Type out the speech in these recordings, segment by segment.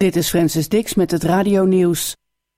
Dit is Francis Dix met het radionieuws.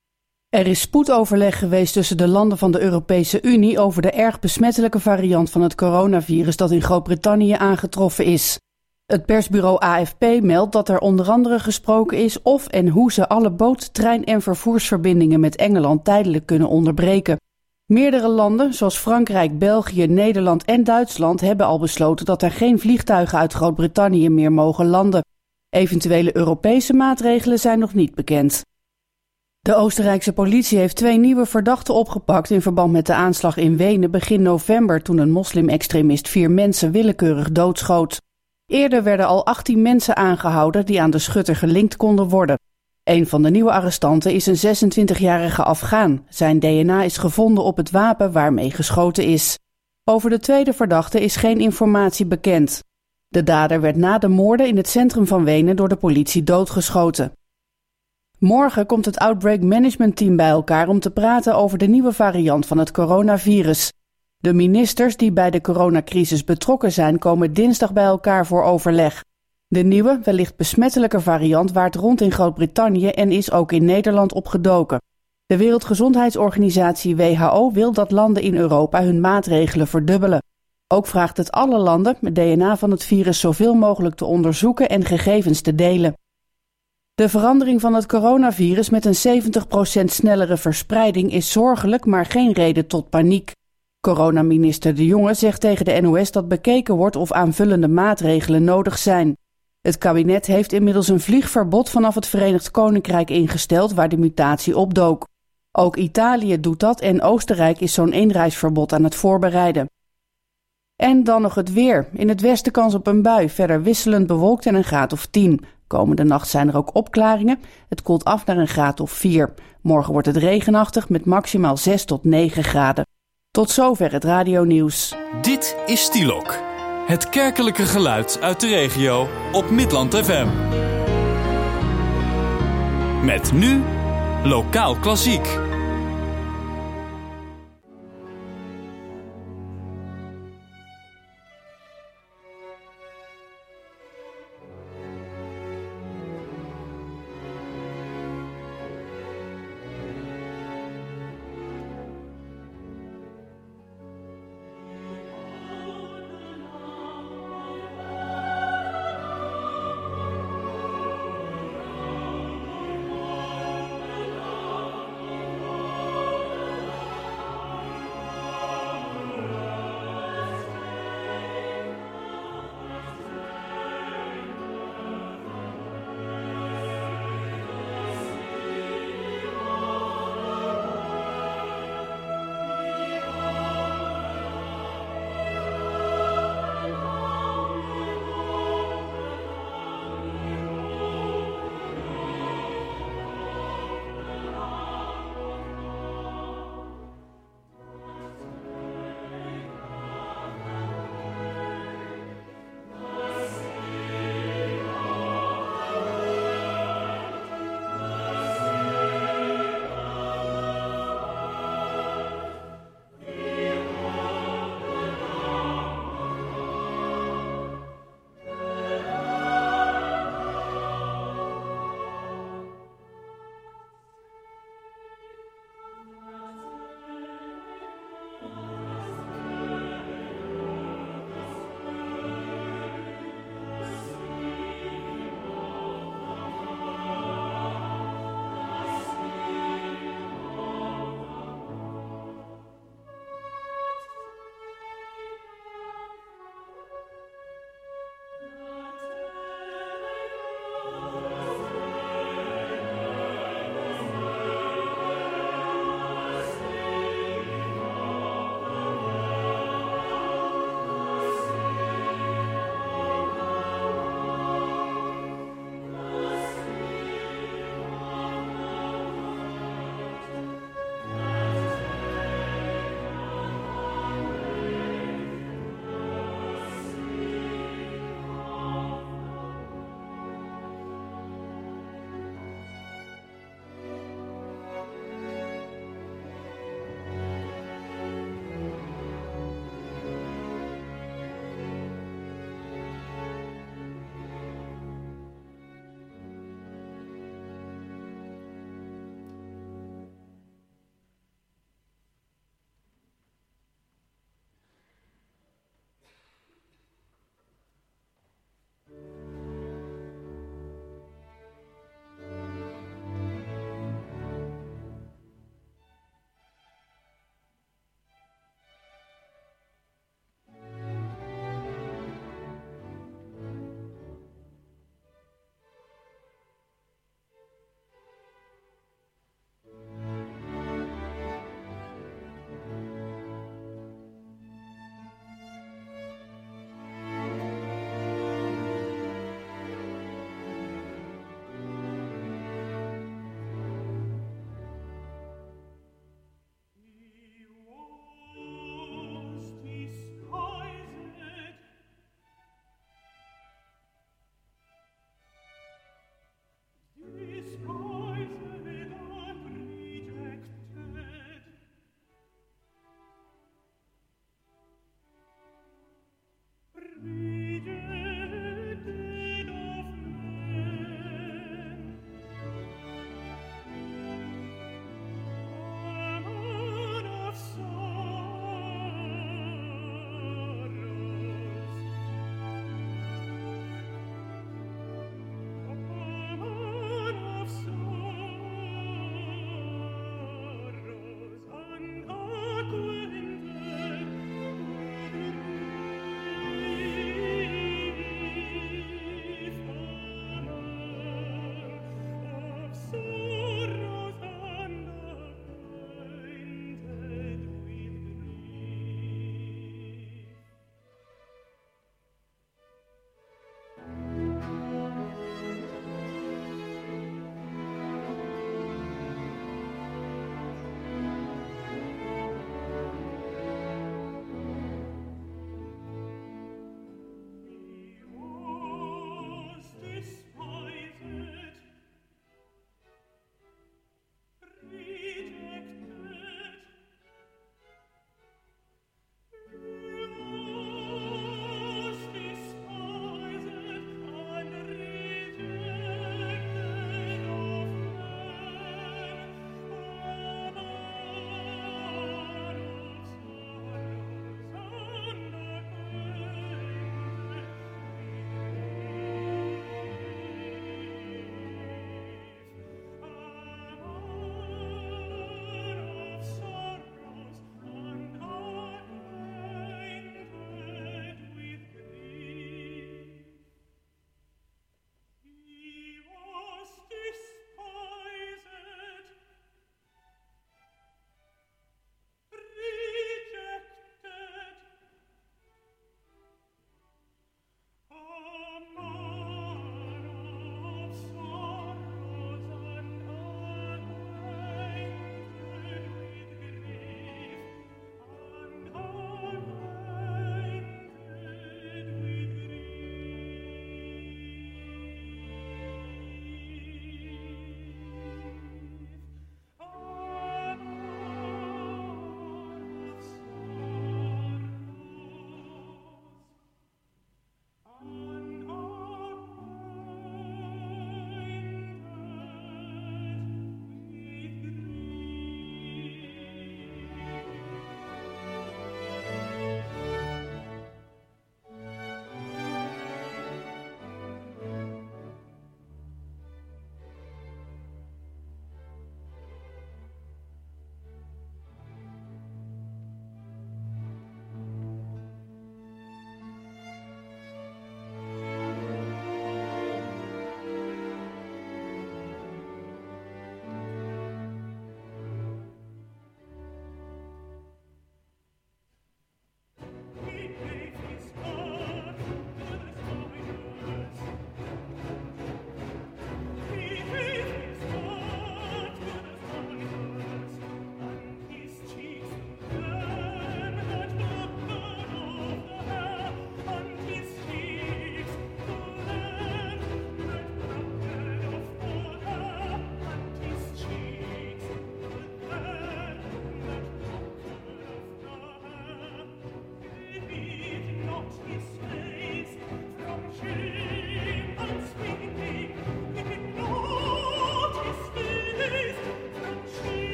Er is spoedoverleg geweest tussen de landen van de Europese Unie over de erg besmettelijke variant van het coronavirus dat in Groot-Brittannië aangetroffen is. Het persbureau AFP meldt dat er onder andere gesproken is of en hoe ze alle boot-, trein- en vervoersverbindingen met Engeland tijdelijk kunnen onderbreken. Meerdere landen, zoals Frankrijk, België, Nederland en Duitsland, hebben al besloten dat er geen vliegtuigen uit Groot-Brittannië meer mogen landen. Eventuele Europese maatregelen zijn nog niet bekend. De Oostenrijkse politie heeft 2 nieuwe verdachten opgepakt in verband met de aanslag in Wenen begin november toen een moslim-extremist 4 mensen willekeurig doodschoot. Eerder werden al 18 mensen aangehouden die aan de schutter gelinkt konden worden. Een van de nieuwe arrestanten is een 26-jarige Afghaan. Zijn DNA is gevonden op het wapen waarmee geschoten is. Over de tweede verdachte is geen informatie bekend. De dader werd na de moorden in het centrum van Wenen door de politie doodgeschoten. Morgen komt het Outbreak Management Team bij elkaar om te praten over de nieuwe variant van het coronavirus. De ministers die bij de coronacrisis betrokken zijn komen dinsdag bij elkaar voor overleg. De nieuwe, wellicht besmettelijke variant waart rond in Groot-Brittannië en is ook in Nederland opgedoken. De Wereldgezondheidsorganisatie WHO wil dat landen in Europa hun maatregelen verdubbelen. Ook vraagt het alle landen het DNA van het virus zoveel mogelijk te onderzoeken en gegevens te delen. De verandering van het coronavirus met een 70% snellere verspreiding is zorgelijk, maar geen reden tot paniek. Coronaminister De Jonge zegt tegen de NOS dat bekeken wordt of aanvullende maatregelen nodig zijn. Het kabinet heeft inmiddels een vliegverbod vanaf het Verenigd Koninkrijk ingesteld waar de mutatie opdook. Ook Italië doet dat en Oostenrijk is zo'n inreisverbod aan het voorbereiden. En dan nog het weer. In het westen kans op een bui, verder wisselend bewolkt en een graad of 10. Komende nacht zijn er ook opklaringen. Het koelt af naar een graad of 4. Morgen wordt het regenachtig met maximaal 6 tot 9 graden. Tot zover het radionieuws. Dit is Stielok. Het kerkelijke geluid uit de regio op Midland FM. Met nu Lokaal Klassiek.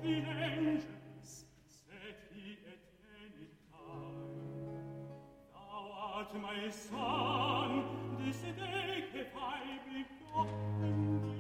My son, this day have I begotten thee.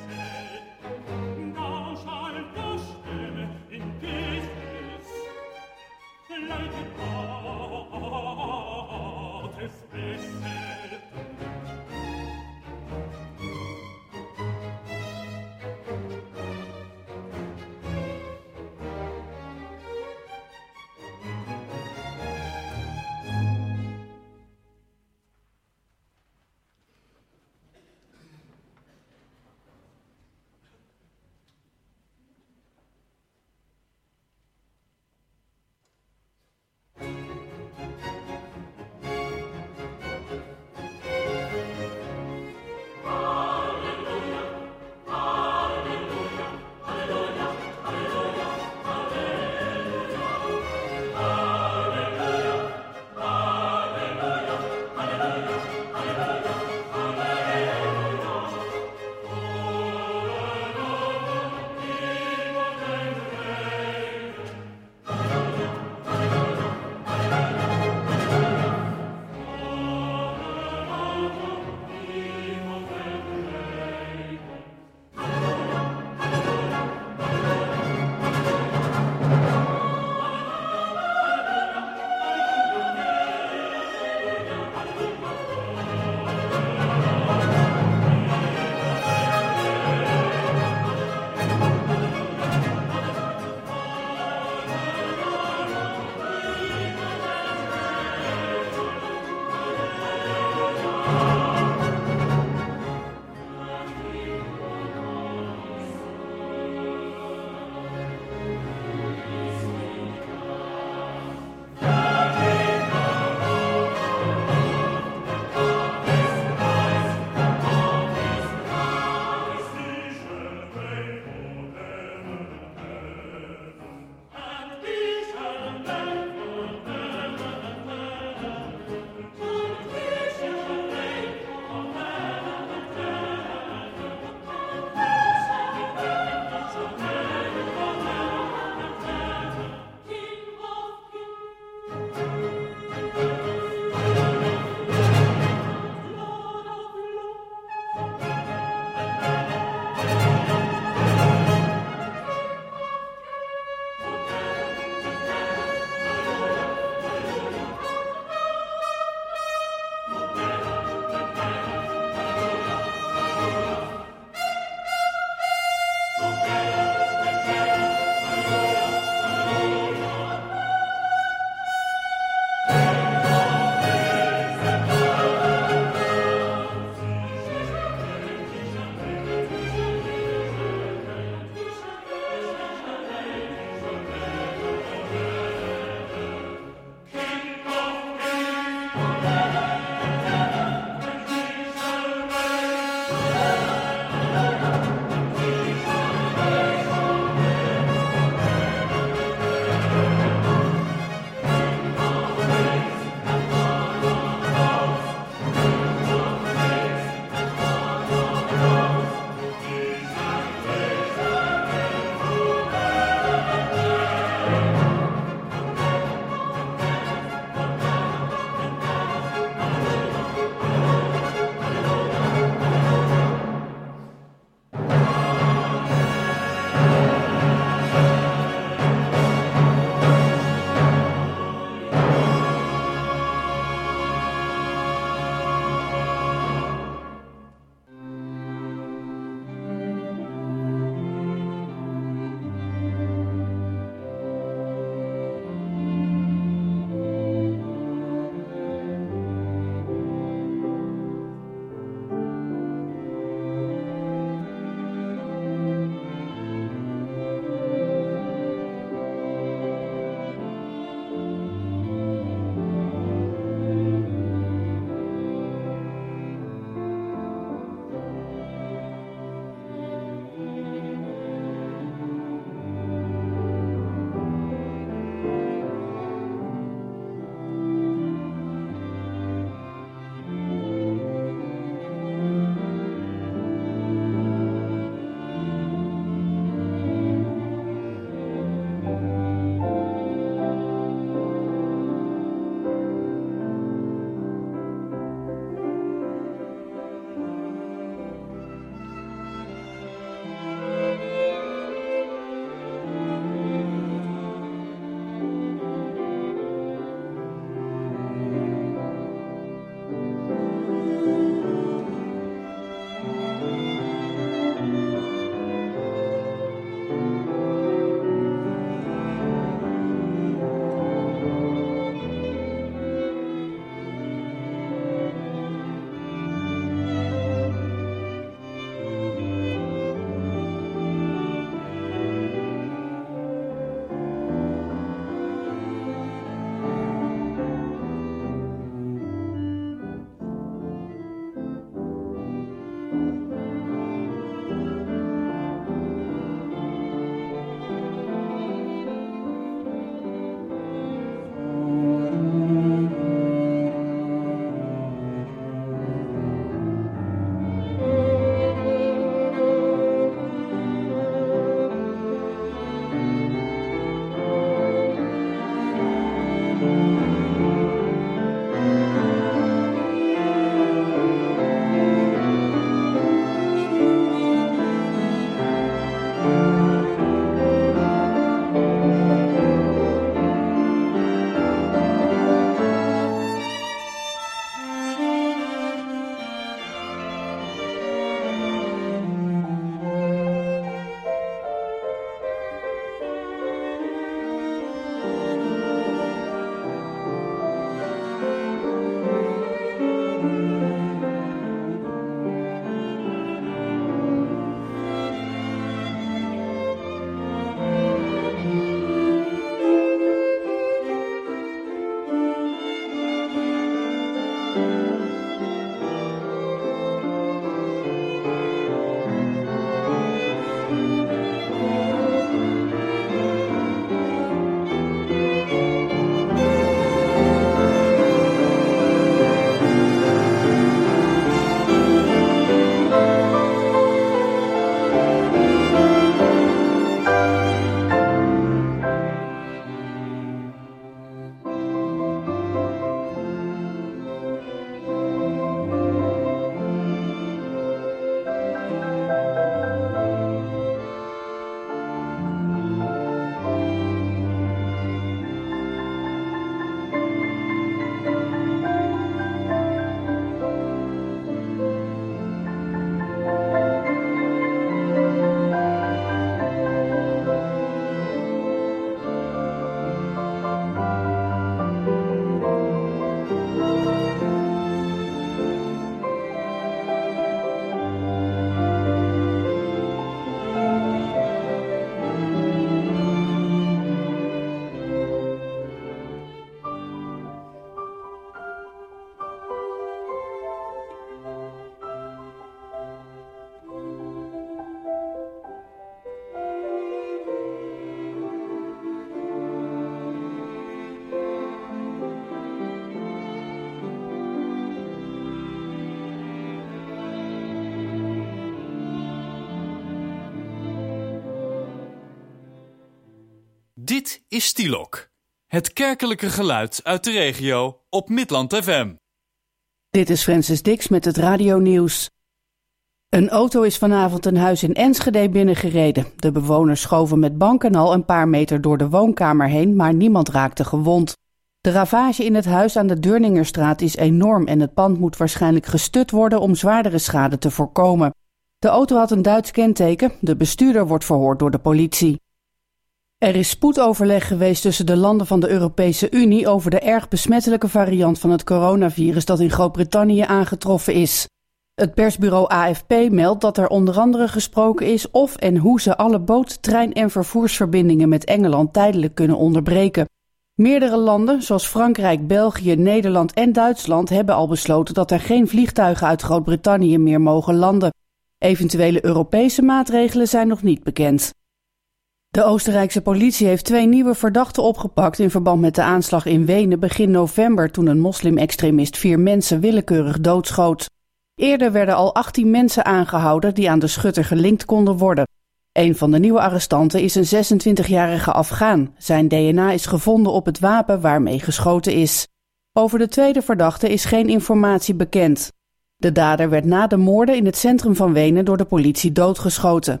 Dit is Stielok, het kerkelijke geluid uit de regio op Midland FM. Dit is Francis Dix met het radionieuws. Een auto is vanavond een huis in Enschede binnengereden. De bewoners schoven met banken al een paar meter door de woonkamer heen, maar niemand raakte gewond. De ravage in het huis aan de Deurningerstraat is enorm en het pand moet waarschijnlijk gestut worden om zwaardere schade te voorkomen. De auto had een Duits kenteken, de bestuurder wordt verhoord door de politie. Er is spoedoverleg geweest tussen de landen van de Europese Unie over de erg besmettelijke variant van het coronavirus dat in Groot-Brittannië aangetroffen is. Het persbureau AFP meldt dat er onder andere gesproken is of en hoe ze alle boot-, trein- en vervoersverbindingen met Engeland tijdelijk kunnen onderbreken. Meerdere landen, zoals Frankrijk, België, Nederland en Duitsland, hebben al besloten dat er geen vliegtuigen uit Groot-Brittannië meer mogen landen. Eventuele Europese maatregelen zijn nog niet bekend. De Oostenrijkse politie heeft 2 nieuwe verdachten opgepakt in verband met de aanslag in Wenen begin november toen een moslim-extremist 4 mensen willekeurig doodschoot. Eerder werden al 18 mensen aangehouden die aan de schutter gelinkt konden worden. Een van de nieuwe arrestanten is een 26-jarige Afghaan. Zijn DNA is gevonden op het wapen waarmee geschoten is. Over de tweede verdachte is geen informatie bekend. De dader werd na de moorden in het centrum van Wenen door de politie doodgeschoten.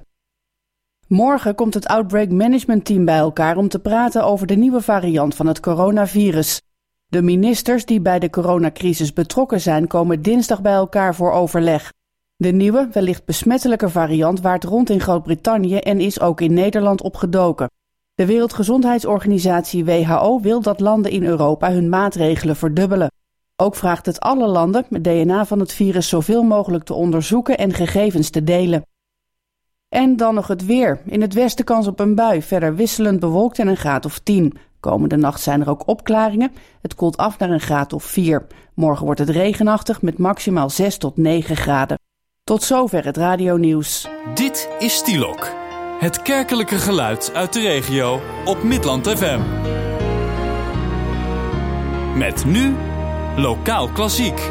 Morgen komt het Outbreak Management Team bij elkaar om te praten over de nieuwe variant van het coronavirus. De ministers die bij de coronacrisis betrokken zijn komen dinsdag bij elkaar voor overleg. De nieuwe, wellicht besmettelijke variant waart rond in Groot-Brittannië en is ook in Nederland opgedoken. De Wereldgezondheidsorganisatie WHO wil dat landen in Europa hun maatregelen verdubbelen. Ook vraagt het alle landen het DNA van het virus zoveel mogelijk te onderzoeken en gegevens te delen. En dan nog het weer. In het westen kans op een bui, verder wisselend bewolkt en een graad of 10. Komende nacht zijn er ook opklaringen. Het koelt af naar een graad of 4. Morgen wordt het regenachtig met maximaal 6 tot 9 graden. Tot zover het radionieuws. Dit is Stielok, het kerkelijke geluid uit de regio op Midland FM. Met nu Lokaal Klassiek.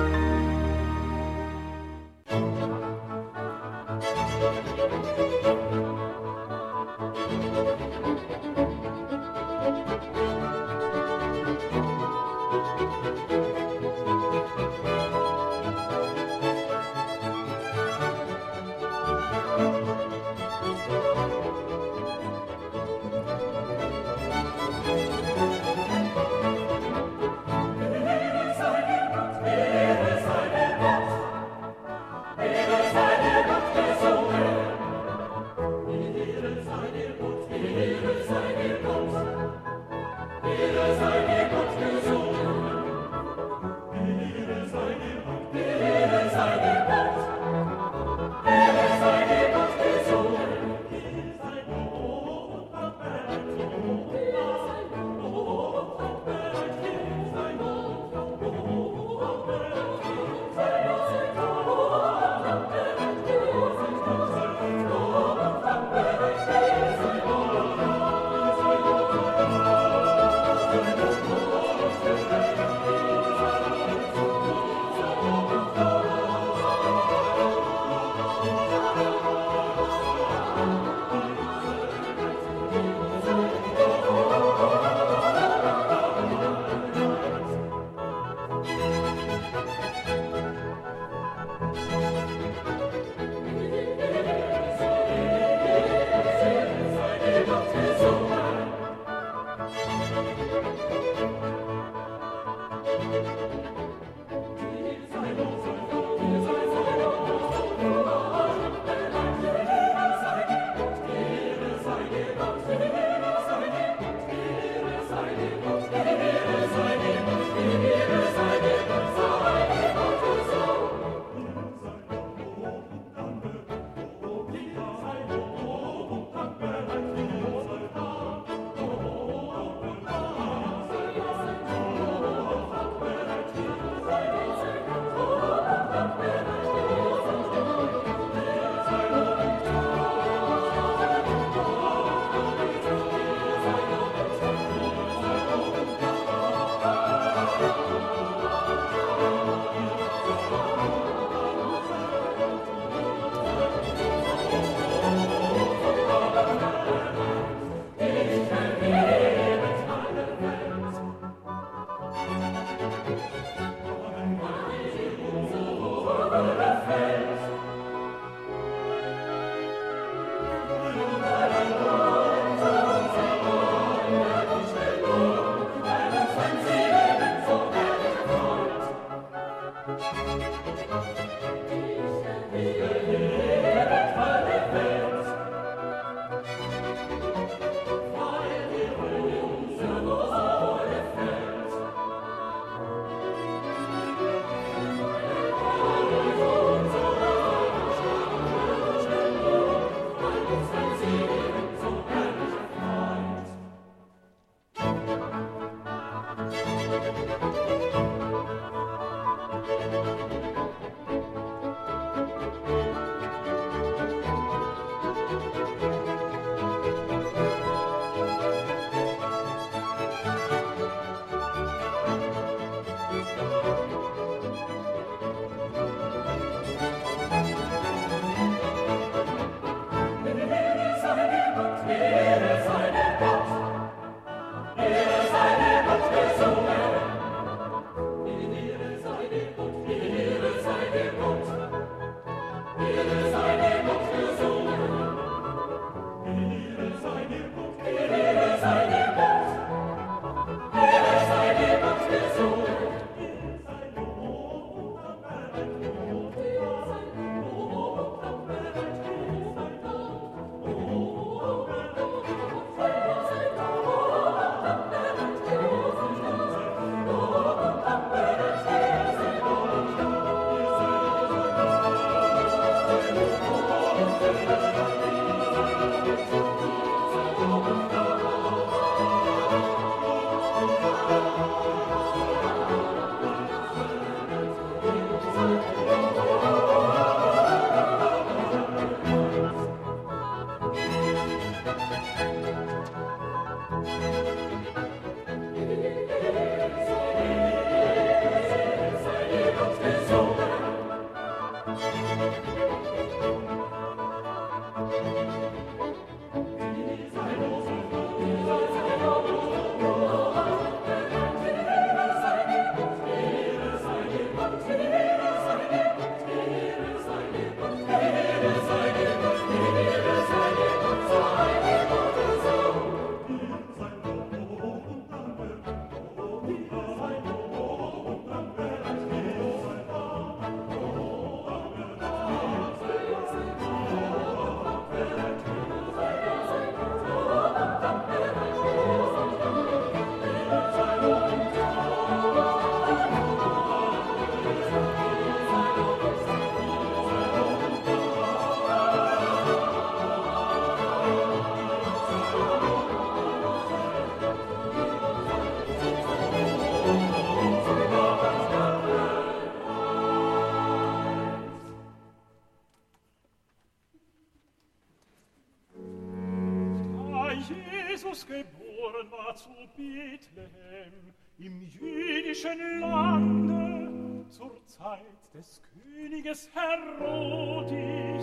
zu Bethlehem im jüdischen Lande zur Zeit des Königes Herodis.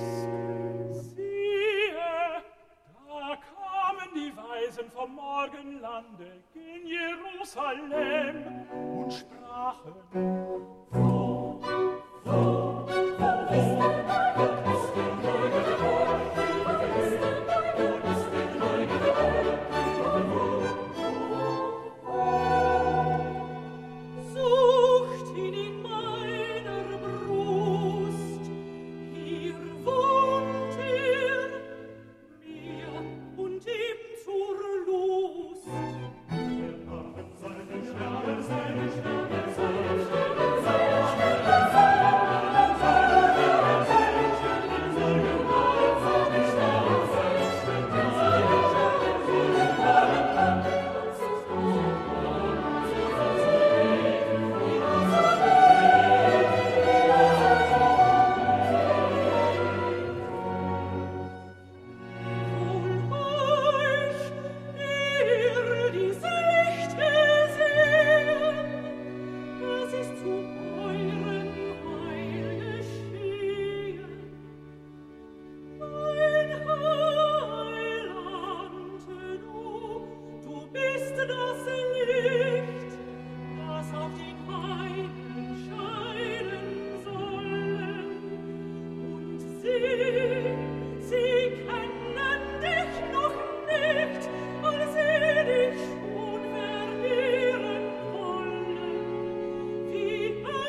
Siehe, da kamen die Weisen vom Morgenlande gen Jerusalem und sprachen: Wo ist der Neue geboren? Sucht ihn in meiner Brust, hier wohnt er, mir und ihm zur Lust. Wir haben seine Sterne, seine Sterne, seine Sterne, seine Sterne, wie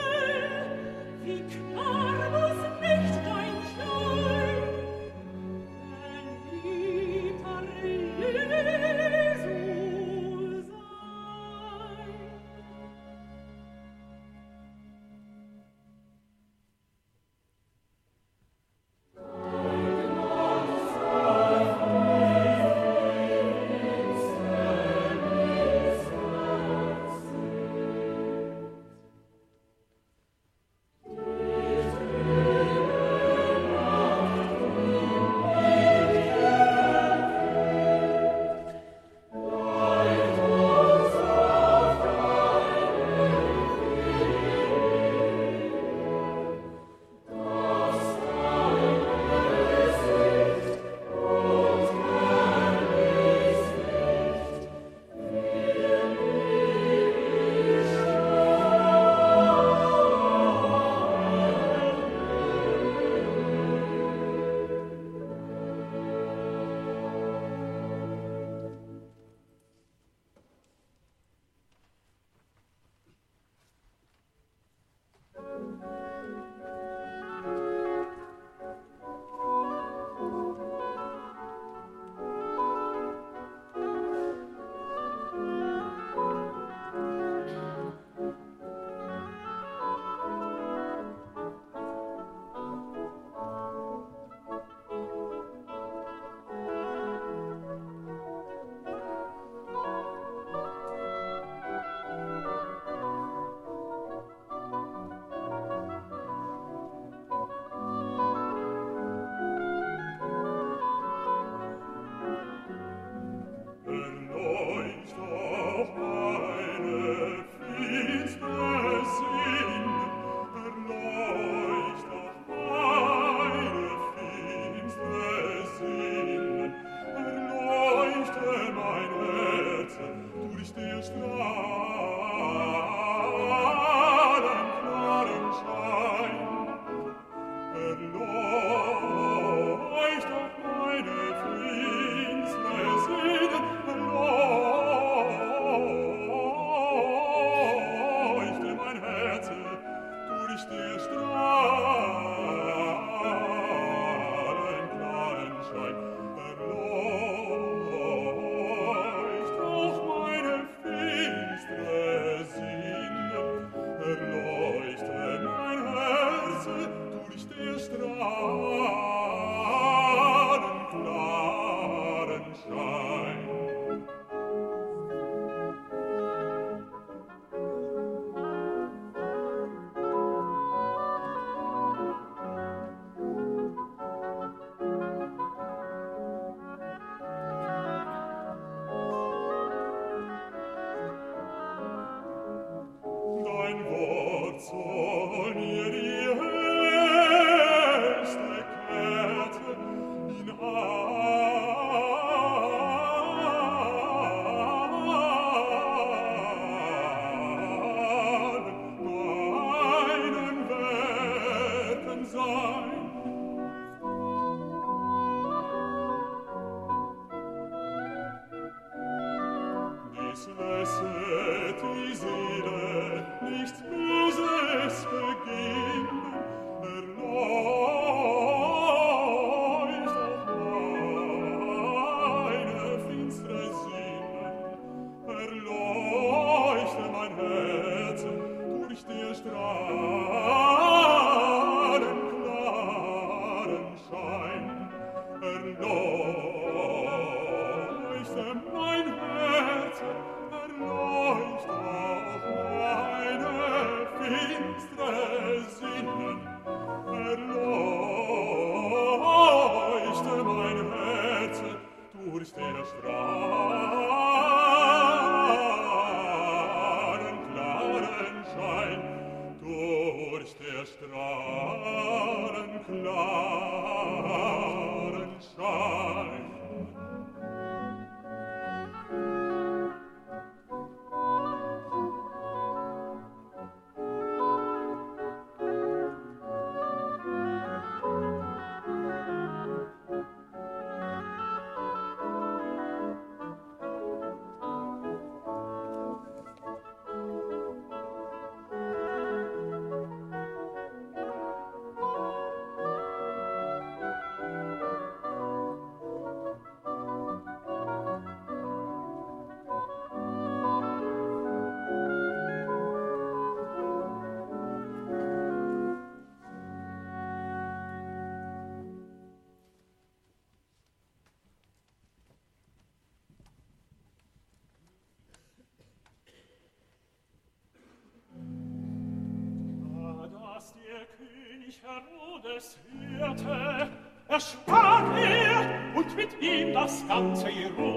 Herodes hörte, erschrak er und mit ihm das ganze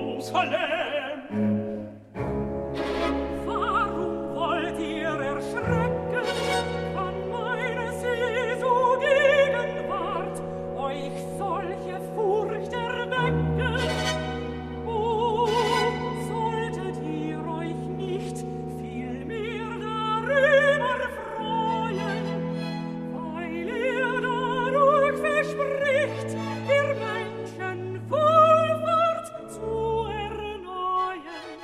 Jerusalem. Warum wollt ihr erschrecken von meines Jesu Gegenwart, euch solche Furcht erwecken? Oh, solltet ihr euch nicht viel mehr darüber freuen, weil er dadurch verspricht, ihr Menschen Wohlfahrt zu erneuern.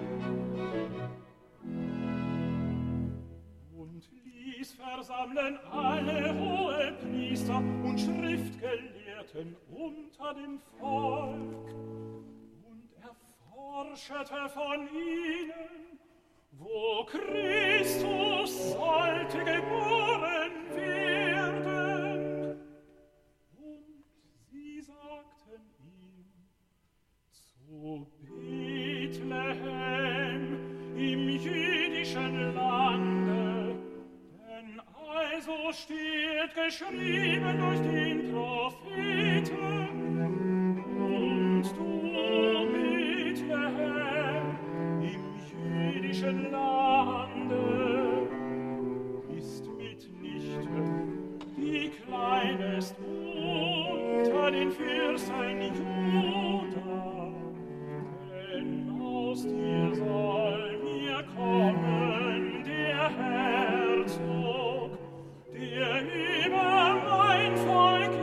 Und ließ versammeln alle Hohepriester und Schriftgelehrten unter dem Volk und erforschete von ihnen, wo Christus sollte geboren werden. Und sie sagten ihm, zu Bethlehem im jüdischen Lande, denn also steht geschrieben durch den Propheten. Und du, Bethlehem, im jüdischen Lande, ist mitnichten die kleinest unter den Fürsten Juda, denn aus dir soll mir kommen der Herzog, der über mein Volk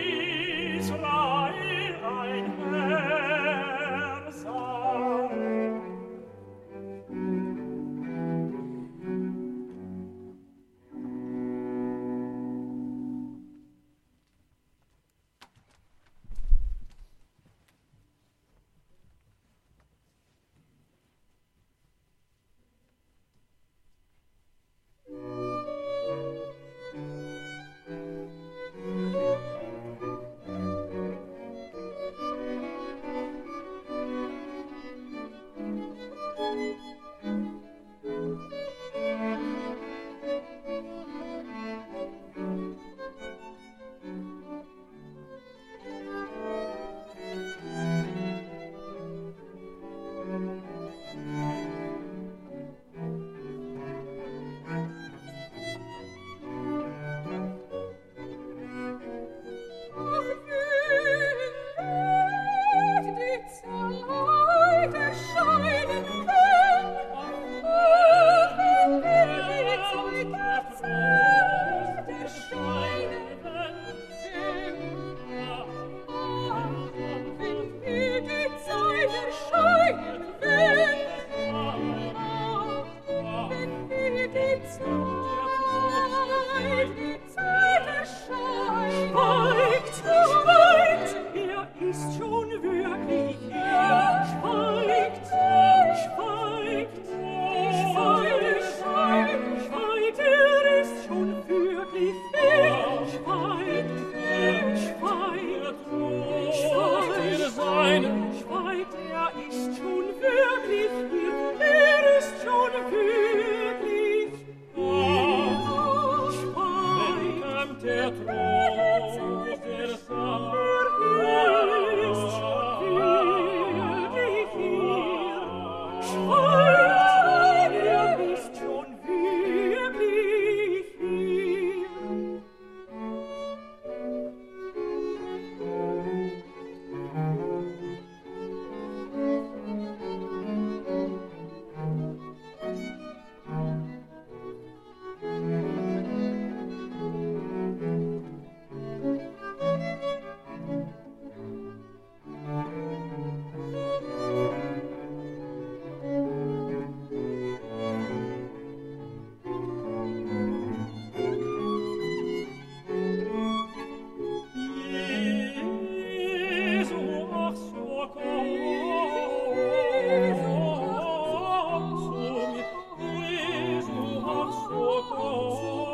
Israel ein Herr sei. Jesu, ach so komm.